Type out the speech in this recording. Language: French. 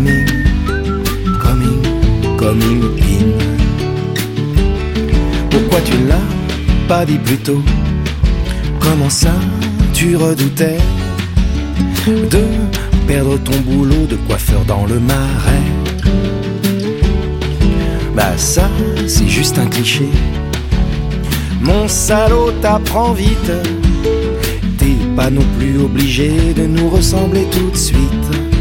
coming in. Pourquoi tu ne l'as pas dit plus tôt? Comment ça tu redoutais de perdre ton boulot de coiffeur dans le Marais? Bah ça c'est juste un cliché. Mon salaud, t'apprends vite. T'es pas non plus obligé de nous ressembler tout de suite.